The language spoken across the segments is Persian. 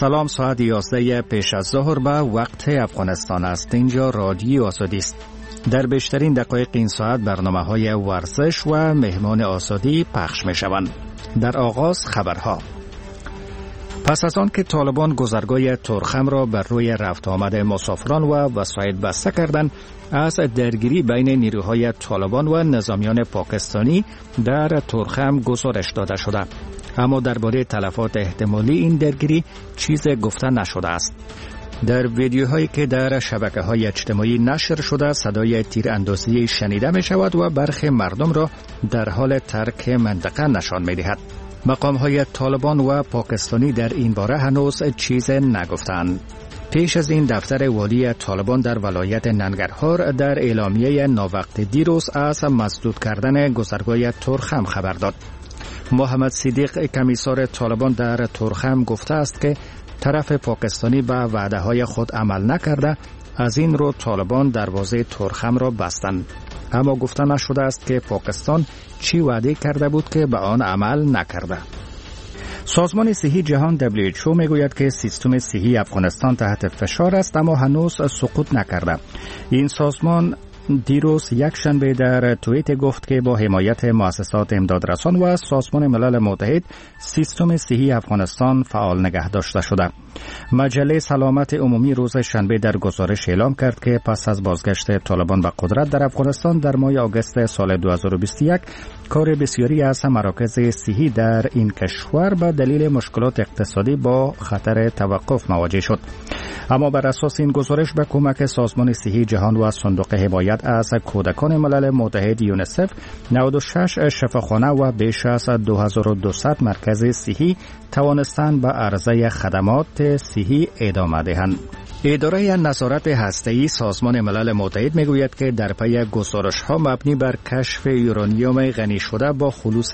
سلام، ساعت 11 پیش از ظهر به وقت افغانستان است. اینجا رادیو آزادی است. در بیشترین دقایق این ساعت برنامه‌های ورزش و مهمان آزادی پخش می‌شوند. در آغاز خبرها. پس از آن که طالبان گذرگاه تورخم را بر روی رفت آمد مسافران و وسایل بسته کردند، از درگیری بین نیروهای طالبان و نظامیان پاکستانی در تورخم گزارش داده شده. اما درباره تلفات احتمالی این درگیری چیز گفته نشده است. در ویدیوهایی که در شبکه‌های اجتماعی نشر شده، صدای تیراندازی شنیده می شود و برخی مردم را در حال ترک منطقه نشان می دهد. مقام‌های طالبان و پاکستانی در این باره هنوز چیز نگفتند. پیش از این دفتر والی طالبان در ولایت ننگرهار در اعلامیه ناوقت دیروز از مسدود کردن گذرگاه تورخم خبر داد. محمد صدیق کمیسار طالبان در تورخم گفته است که طرف پاکستانی به وعده‌های خود عمل نکرده، از این رو طالبان دروازه تورخم را بستند. اما گفته نشده است که پاکستان چی وعده کرده بود که به آن عمل نکرده. سازمان صحی جهان WHO میگوید که سیستم صحی افغانستان تحت فشار است، اما هنوز سقوط نکرده. این سازمان دیروز یک شنبه در توییت گفت که با حمایت مؤسسات امدادرسان و سازمان ملل متحد سیستم صحی افغانستان فعال نگه داشته شده. مجله سلامت عمومی روز شنبه در گزارش اعلام کرد که پس از بازگشت طالبان به قدرت در افغانستان در ماه آگوست سال 2021 کار بسیاری از مراکز صحی در این کشور به دلیل مشکلات اقتصادی با خطر توقف مواجه شد. اما بر اساس این گزارش به کمک سازمان صحی جهان و صندوق حمایت از کودکان ملل متحد یونیسف 96 شفاخانه و بیش از 2200 مرکز صحی توانستند به عرضه خدمات صحی ادامه دهند. اداره نظارت هسته‌ای سازمان ملل متحد میگوید که در پی گزارش‌ها مبنی بر کشف یورانیوم غنی شده با خلوص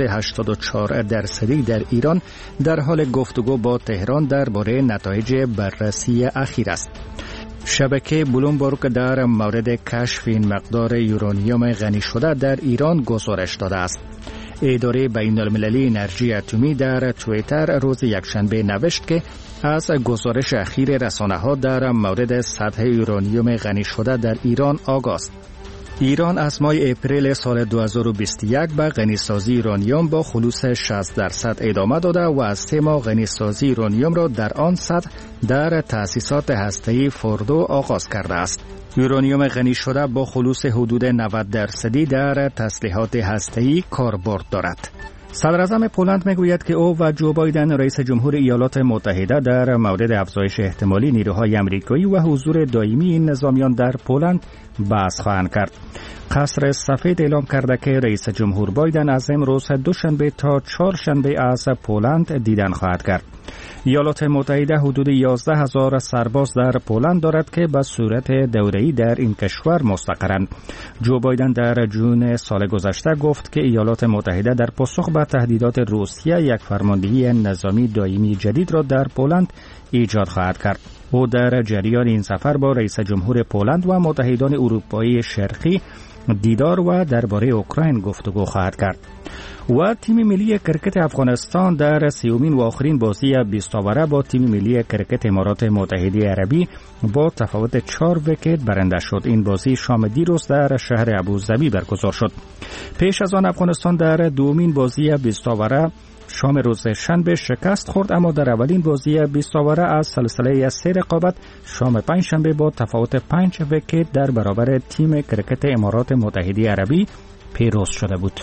84% در ایران در حال گفتگو با تهران درباره نتایج بررسی اخیر است. شبکه بلومبرگ در مورد کشف این مقدار یورانیوم غنی شده در ایران گزارش داده است. اداره بین‌المللی انرژی اتمی در توییتر روز یکشنبه نوشت که از گزارش اخیر رسانه‌ها در مورد سطح یورانیوم غنی شده در ایران آگاه است. ایران از ماه اپریل سال 2021 به غنیسازی یورانیوم با خلوص 60% ادامه داده و از 3 ماه غنیسازی یورانیوم را در آن سطح در تأسیسات هسته‌ای فوردو آغاز کرده است. یورانیوم غنی شده با خلوص حدود 90% در تسلیحات هسته‌ای کاربرد دارد. صدراعظم پولند میگوید که او و جو بایدن رئیس جمهور ایالات متحده در مورد افزایش احتمالی نیروهای آمریکایی و حضور دائمی این نظامیان در پولند بحث خواهند کرد. قصر سفید اعلام کرده که رئیس جمهور بایدن از امروز دوشنبه تا چهارشنبه از پولند دیدن خواهد کرد. ایالات متحده حدود 11,000 سرباز در پولند دارد که به صورت دوره‌ای در این کشور مستقرند. جو بایدن در جون سال گذشته گفت که ایالات متحده در پاسخ به تهدیدات روسیه یک فرماندهی نظامی دائمی جدید را در پولند ایجاد خواهد کرد. او در جریان این سفر با رئیس جمهور پولند و متحدان اروپایی شرقی دیدار و درباره اوکراین گفتگو خواهد کرد. و تیم ملی کرکت افغانستان در 30مین و آخرین بازی 20 اوره با تیم ملی کرکت امارات متحده عربی با تفاوت 4 ویکت برنده شد. این بازی شام دیروز در شهر ابوظبی برگزار شد. پیش از آن افغانستان در دومین بازی 20 اوره شام روز شنبه شکست خورد، اما در اولین بازی 20 اوره از سلسله 3 رقابت شام پنجشنبه با تفاوت 5 ویکت در برابر تیم کرکت امارات متحده عربی پیروز شده بود.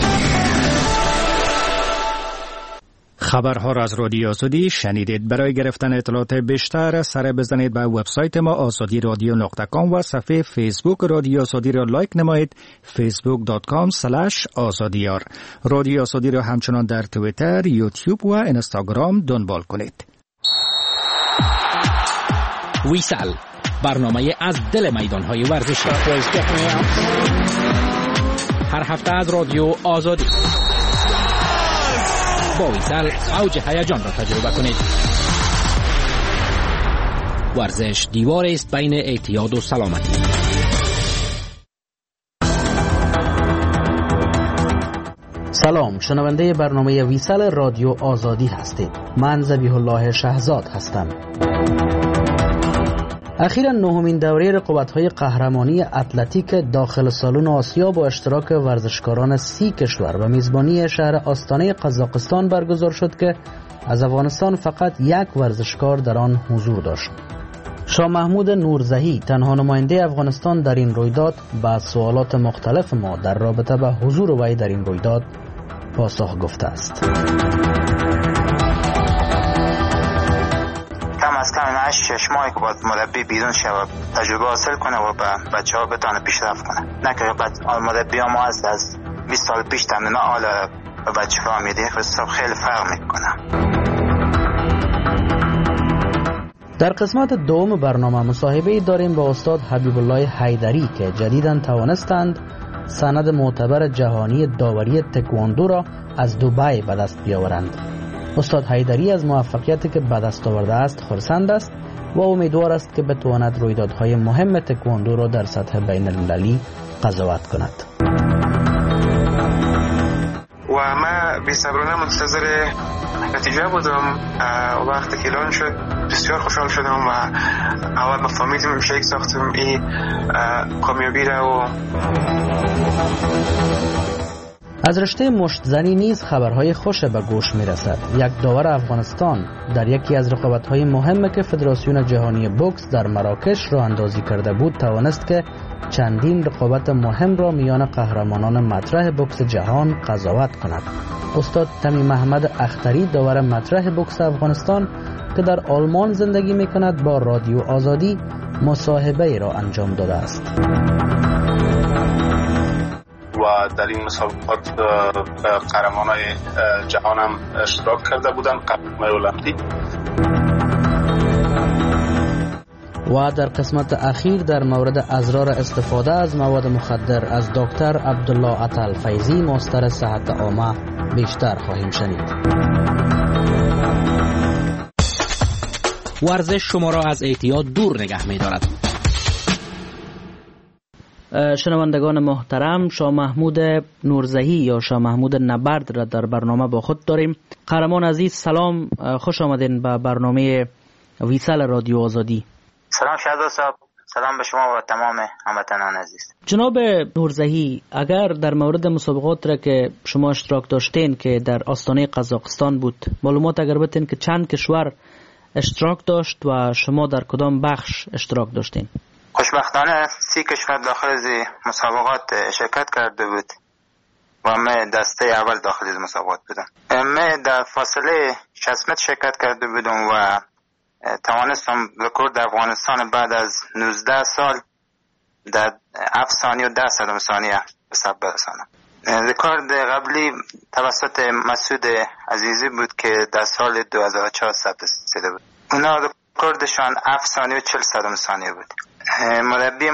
خبرها را از رادیو آزادی شنیدید. برای گرفتن اطلاعات بیشتر سر بزنید به وبسایت ما azadiradio.com و صفحه فیسبوک رادیو آزادی را لایک نمایید facebook.com/azadiyar. رادیو آزادی را همچنان در توییتر، یوتیوب و اینستاگرام دنبال کنید. ویسل، برنامه از دل میدان‌های ورزشی، هر هفته از رادیو آزادی. با ویسل اوج هیجان را تجربه کنید. ورزش دیوار است بین اعتیاد و سلامتی. سلام، شنونده برنامه ویسال رادیو آزادی هستید. من ذبیح الله شهزاد هستم. اخیراً نهمین دوره رقابت‌های قهرمانی اتلتیک داخل سالن آسیا با اشتراک ورزشکاران 30 کشور و میزبانی شهر آستانه قزاقستان برگزار شد که از افغانستان فقط یک ورزشکار در آن حضور داشت. شاه محمود نورزهی تنها نماینده افغانستان در این رویداد به سوالات مختلف ما در رابطه با حضور وی در این رویداد پاسخ گفته است. کم از کم 8 ماهی که باید مربی بیرون شود تجربه حاصل کنه و به بچه ها بتانه پیشرفت کنه، نه که مربی ها ما از 20 سال پیش تمرین حالا به بچه ها میده، خیلی فرق میکنه. در قسمت دوم برنامه مصاحبه‌ای داریم با استاد حبیب الله حیدری که جدیداً توانستند سند معتبر جهانی داوری تکواندو را از دبی به دست بیاورند. استاد حیدری از موفقیتی که به دست آورده است خرسند است و امیدوار است که بتواند رویدادهای مهم تکواندو را در سطح بین المللی قضاوت کند. و ما بی‌صبرانه منتظر نتیجه بودم. وقتی که اعلان شد بسیار خوشحال شدم و اول فهمیدم شیک ساختم این کامیابی را. و از رشته مشتزنی نیز خبرهای خوش به گوش می رسد. یک داور افغانستان در یکی از رقابت‌های مهمی که فدراسیون جهانی بوکس در مراکش راه اندازی کرده بود توانست که چندین رقابت مهم را میان قهرمانان مطرح بوکس جهان قضاوت کند. استاد تمیم احمد اختری داور مطرح بوکس افغانستان که در آلمان زندگی می کند با رادیو آزادی مصاحبه ای را انجام داده است. و در این مسابقات قهرمانای جهان هم اشتراک کرده بودن، قهرمانای المپیک. و در قسمت اخیر در مورد اضرار استفاده از مواد مخدر از دکتر عبدالله عطل فیضی مستر صحت عامه بیشتر خواهیم شنید. ورزش شما را از اعتیاد دور نگه می دارد. شنوندگان محترم، شاه محمود نورزهی یا شاه محمود نبرد را در برنامه با خود داریم. قهرمان عزیز سلام، خوش آمدین به برنامه ویسال رادیو آزادی. سلام شهزاد صاحب، سلام به شما و تمام هموطنان عزیز. جناب نورزهی، اگر در مورد مسابقات را که شما اشتراک داشتین که در آستانه قزاقستان بود معلومات اگر بتین که چند کشور اشتراک داشت و شما در کدام بخش اشتراک داشتین؟ خوشبختانه 30 کشور داخل از مسابقات شرکت کرده بود و من دسته اول داخل از مسابقات بودم. من در فاصله 60 متر شرکت کرده بودم و توانستم رکورد افغانستان بعد از 19 سال در 7 ثانیه و 10 صدم ثانیه به ثبت برسانم. رکورد قبلی توسط مسعود عزیزی بود که در سال 2004 ثبت شده بود. اونا رکوردشان 7 ثانیه و 40 صدم ثانیه بود. مربی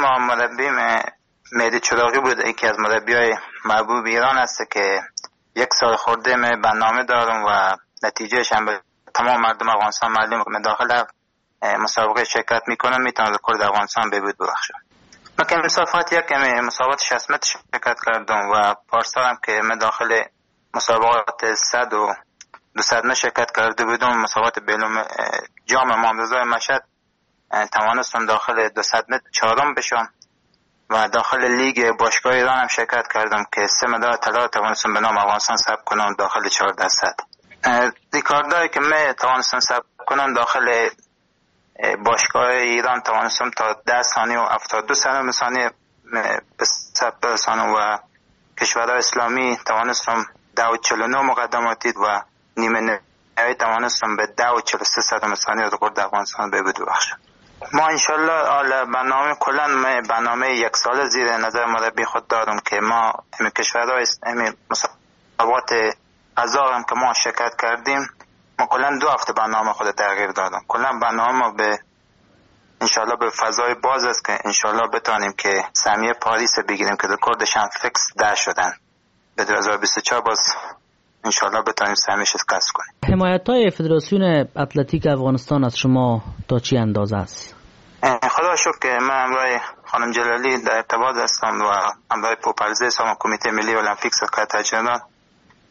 مهدی چراغی بود، یکی از مربیای محبوب ایران است که 1 سال خورده من برنامه دارم و نتیجهش هم به تمام مردم افغانستان معلومه که من داخل مسابقه شرکت میکنم، میتونم رکورد افغانستان به بود ببخشم. من که مسابقات 60 متر شرکت کردم و پارسال هم که من داخل مسابقات 100 و 200 متر شرکت کرده بودم. مسابقات بین‌المللی جام امام رضا مشهد توانستم داخل 200 متر چهارم بشم و داخل لیگ باشگاه ایران هم شرکت کردم که 3 مدال طلا توانستم به نام افغانستان ثبت کنم داخل 1400. ریکاردایی که من توانستم ثبت کنم داخل باشگاه ایران توانستم تا 10 ثانیه و 72 ثانیه به ثبت برسانم و کشورهای اسلامی توانستم 10:49 مقدماتی و نیمه نهایی توانستم به 10:43 ثانیه رکورد افغانستان به بود ببخشم. ما انشالله کلا برنامه 1 سال زیر نظر مربی خود دارم که ما همین کشورهای مسابقات قزاق هم که ما شرکت کردیم، ما کلا 2 هفته برنامه خود تغییر دادم. کلا برنامه ما به انشالله به فضای باز است که انشالله بتانیم که سهمیه پاریس بگیریم که رکوردش هم فیکس 10 شدن. به 2024 باز انشالله بتانیم سهمیش کسب کنیم. حمایت‌های فدراسیون اتلتیک افغانستان از شما تا چی اندازه است؟ خدا شکر که من همراه خانم جلالی در ارتباط هستم و همراه پوپرزه سازمان کمیته ملی المپیک سکرتریات جنرال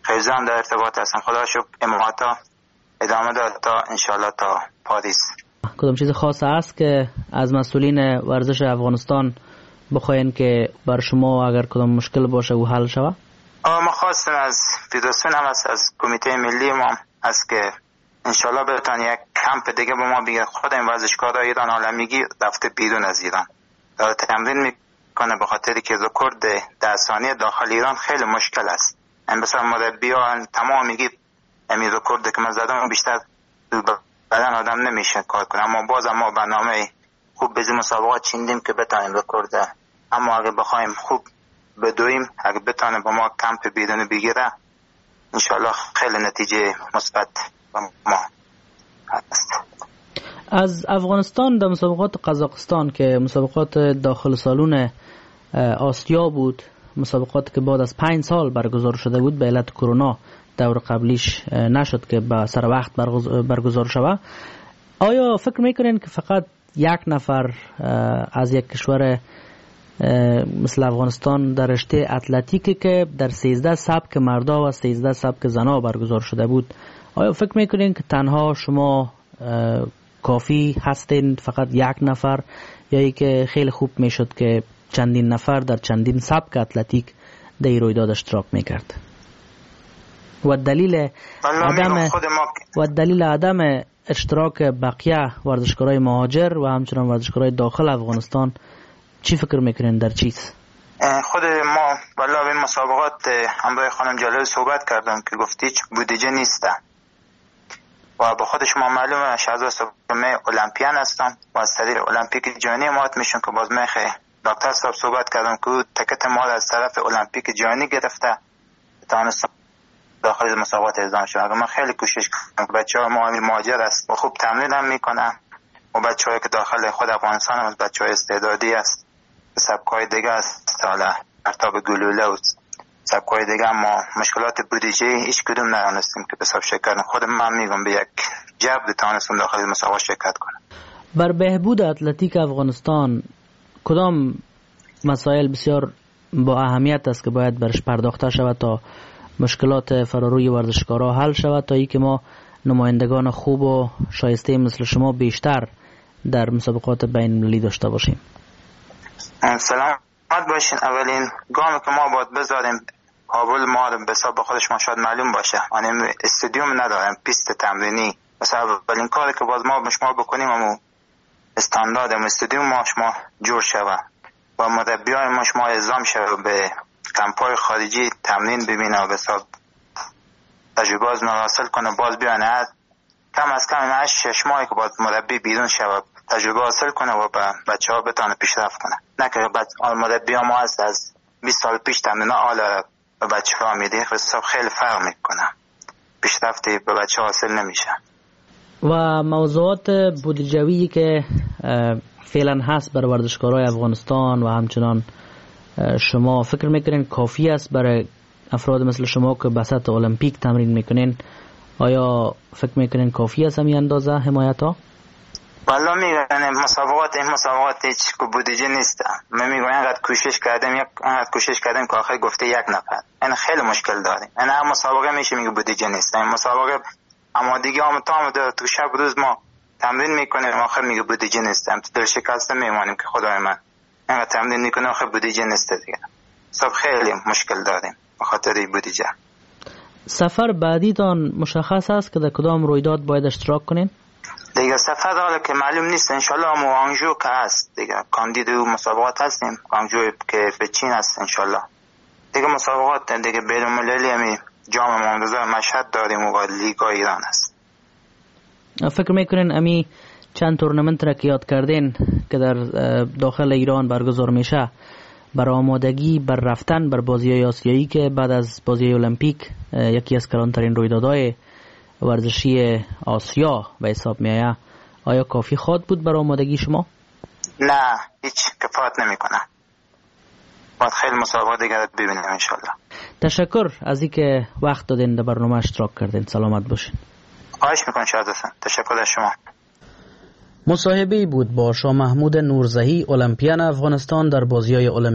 خیلی زن در ارتباط هستم. خدا شکر اماماتا ادامه داد تا انشالله تا پاریس. کدام چیز خاص است که از مسئولین ورزش افغانستان بخواین که بر شما اگر کدام مشکل باشه و حل شود؟ ما خواستیم از فدراسیون هم از کمیته ملی ما است که انشالله بتون یک کمپ دیگه به ما بگه. خود این ورزشکارای ایران عالمیگی رفته بیرون از ایران داره تمرین میکنه، به خاطری که رکورد 10 ثانیه داخل ایران خیلی مشکل است. این بسیار مربیان تمام میگی این رکورد که من زدم بیشتر بدن آدم نمیشه کار کنه، اما باز ما برنامه خوب به مسابقات چیندیم که بتونیم رکورد، اما اگه بخوایم خوب بدویم، اگه بتونه با ما کمپ بیرون بگیره انشالله خیلی نتیجه مثبت ما هست. از افغانستان در مسابقات قزاقستان که مسابقات داخل سالون آسیا بود، مسابقات که بعد از 5 سال برگزار شده بود به علت کرونا دور قبلیش نشد که به سر وقت برگزار شود. آیا فکر میکنین که فقط یک نفر از یک کشور مثل افغانستان در رشته اتلتیکی که در 13 سبک مردا و 13 سبک زنا برگزار شده بود، آیا فکر میکنین که تنها شما کافی هستین فقط یک نفر، یا ای که خیلی خوب میشد که چندین نفر در چندین سبک اتلتیک در این رویداد اشتراک میکرد؟ و دلیل عدم اشتراک بقیه ورزشکارای مهاجر و همچنان ورزشکارای داخل افغانستان چی فکر میکنین در چیز؟ خود ما والله به مسابقات همراه خانم جلال صحبت کردم که گفتی هیچ بودجه نیسته و به خود شما معلومه شهزاد من المپیان هستم و از طریق المپیک جهانی امارات میشون که باز من دکتر صاحب صحبت کردم که تکت ما از طرف المپیک جهانی گرفته تانستم داخل مسابقات اعزام شد. من خیلی کوشش کردم که بچه‌ها ما مهاجر است و خوب تمرین هم میکنن و بچه‌هایی که داخل خود افغانستان هم بچه‌های استعدادی است، سبک‌های دیگه است، حالا ارتاب گلوله و سبک‌های دیگه، ما مشکلات بودجه هیچ کدوم ندانستیم که به حساب شرکت. خود من میگم به یک جبر تانستم داخل مسابقات شرکت کنم. بر بهبود اتلتیک افغانستان کدام مسائل بسیار با اهمیت است که باید برش پرداخته شود تا مشکلات فراروی ورزشکارا حل شود، تا ای که ما نمایندگان خوب و شایسته مثل شما بیشتر در مسابقات بین المللی داشته باشیم؟ سلامت باشین. اولین گامی که ما باید بذاریم کابل ما به حساب خودش ما شاید معلوم باشه، یعنی استادیوم نداریم، پیست تمرینی. مثلا اولین کاری که باید ما به شما بکنیم همون استاندارد استادیوم ما شما جور شود و مربیای ما شما اعزام شود به کمپای خارجی تمرین ببینه و به حساب تجربه از حاصل کنه، باز بیانه کم از کم 8 ماهی که باید مربی بیرون شود تجربه حاصل کنه و بچه ها بتانه پیشرفت کنه، نه که مربی ها ما هست از 20 سال پیش تمرین آلا به بچه ها میده، حساب خیلی فرق میکنه، پیشرفتی به بچه ها حاصل نمیشه. و موضوعات بودجویی که فعلا هست بر ورزشکارای افغانستان و همچنان شما فکر میکنین کافی است برای افراد مثل شما که بسط المپیک تمرین میکنین؟ آیا فکر میکنین کافی است همین اندازه حمایت ها؟ والله میگن این مسابقات هیچ بودجه نیست. من میگم اینقدر کوشش کردیم که آخر گفته یک نفر، این خیلی مشکل داریم. این هر مسابقه میشه میگه بودجه نیست. این مسابقه آمادگی هم تو شب روز ما تمرین میکنیم آخر میگه بودجه نیست. هم تو دل شکسته میمانیم که خدای من اینقدر تمرین میکنه آخر بودجه نیست دیگه. صاحب خیلی مشکل داریم به خاطر بودجه. سفر بعدیتان مشخص است که در کدام رویداد باید اشتراک کنین؟ دیگه سفر حالا که معلوم نیست، انشالله ما آنجو که هست دیگه کاندید مسابقات هستیم، آنجو که به چین هست انشالله دیگه مسابقات دیگه بین المللی همی جام ممتاز مشهد داریم و لیگا ایران هست. فکر میکنین امی چند تورنمنت را که یاد کردین که در داخل ایران برگزار میشه بر آمادگی بر رفتن بر بازی‌های آسیایی که بعد از بازی المپیک یکی از کلانترین رویدادهای ورزشی آسیا به حساب میآید، آیا کافی خواهد بود بر آمادگی شما؟ نه، هیچ کفایت نمیکنه. باید خیلی مسابقات دیگر ببینیم انشالله. تشکر از اینکه وقت دادین در برنامه اشتراک کردین. سلامت باشین. خواهش میکنم شهزاده. تشکر از شما. مصاحبه‌ای بود با شاه محمود نورزهی، المپیان افغانستان در بازی‌های المپیک.